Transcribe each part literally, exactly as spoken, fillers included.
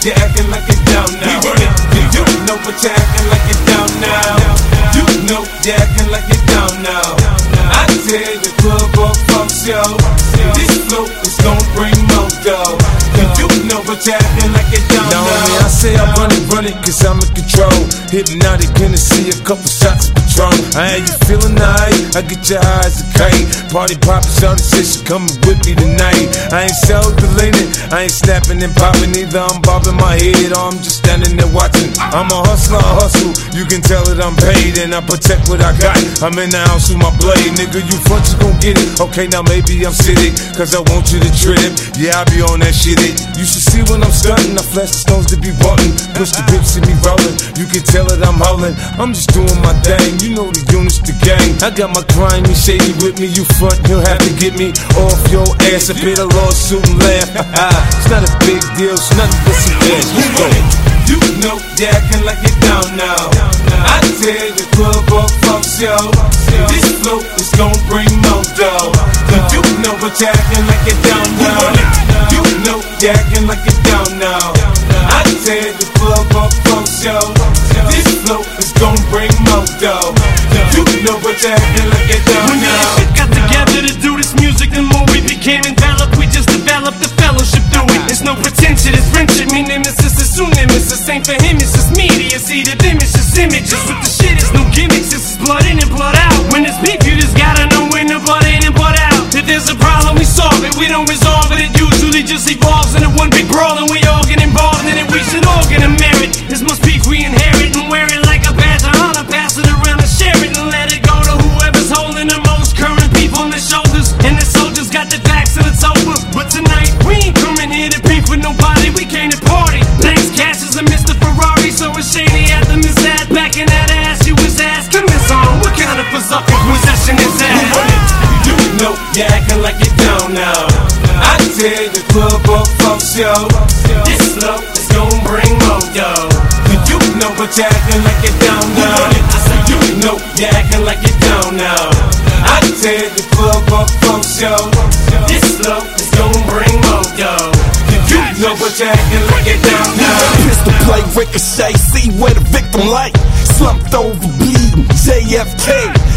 you're acting like you down now. You know what you're acting like you down now. You know you're acting like you down now. I tell the club up from show. This flow is gon' bring more dough. You know what you're acting like you down now. Now I say I run it, run it, cause I'm in control. Hypnotic, gonna see a couple shots of Patron. I ain't you feeling alright? I get your eyes a kite. Party poppin', shawty said she coming with me tonight. I ain't self-deleting, I ain't snapping and popping either. I'm bobbing my head or I'm just standing there watching. I'm a hustler, I hustle. You can tell that I'm paid and I protect what I got. I'm in the house with my blade, nigga. You front, you gon' get it. Okay, now maybe I'm sitting, cause I want you to trip. Yeah, I be on that shit. It. You should see when I'm stunting. I flash the stones to be wanting. Push the grips, see me rolling. You can tell that I'm howling. I'm just doing my thing. You know the units, the gang. I got my grimy shady with me. You front, you'll have to get me off your ass. I bit a lawsuit and laugh. It's not a big deal. It's nothing but some ass. Let's go. You know you're acting like you're down now. I tell the club up from show. This flow is gon' bring more dough. You know what you're acting like you're down now. You know you're acting like you're down now. I tell the club up from show. This flow is gon' bring more dough. You know what you're acting like you're down when now. When we got together to do this music, the more we became enveloped. We just developed the fellowship through it. It's no pretension, it's friendship. Me nemesis is soon nemesis. Ain't for him, it's just media. See the them, it's just images. With the shit, it's no gimmicks. This is blood in and blood out. When it's beef, you just gotta know when the blood in and blood out. If there's a problem, we solve it. We don't resolve it. It usually just evolves into one big brawl, and we all get involved in it. We should all get a merit. This must be we inherit and wear it like a badge of honor. Pass it around and share it and let it go to whoever's holding the most current people on their shoulders. And the soldiers got their backs and it's over. But tonight we ain't coming here to beef with nobody. We came to party. Thanks, Cash is a Mister Ferrari, so it's shady at the Miss Ad. Back in that ass, you was asking this on. What kind of berserk possession is that? You know you're acting like you're down now. I tell the club up from show. This flow is gon' bring more dough. You know what you're acting like you're down now. I said you know you're acting like you're down now. I tell the club up from show. This flow is gon' bring more dough. You know what you're acting like you're down now. Pistol play, ricochet, see where the victim like. Slumped over, bleeding, J F K.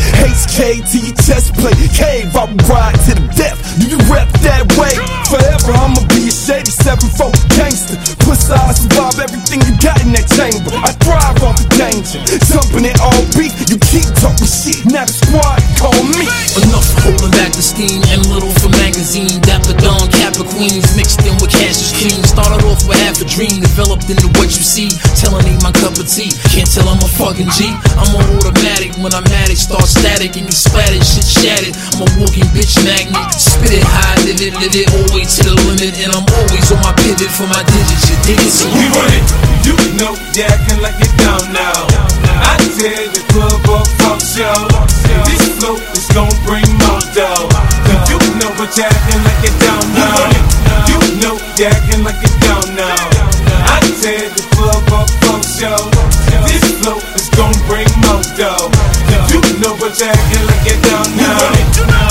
H K to your chest plate, cave, I will ride to the death. Do you rep that way? Forever I'ma be a shady seven four gangster. Plus I survive everything you got in that chamber. I thrive off the danger, jumping it all beat. You keep talking shit, now the squad call me. Enough holding back the steam, M Little for magazine. Dapper Don, Kappa Queens, mixed in with Cassius King. Started off with half a dream, developed into what you see. Telling ain't my cup of tea, can't tell I'm a fucking G. I'm on automatic, when I'm at it, start static and you splattered, shit shattered. I'm a walking bitch magnet, spit it high, live it, live it, always to the limit. And I'm always on my pivot for my digits, you dig it? So we run it, you know you're acting like you're down now. I tell the club up from show. This flow is gon' bring more dough. You know what you're acting like you're down now. You know you're acting like you're down now. I tell the club up from show. This flow is gon' bring more dough. You know what you're acting like you're down now.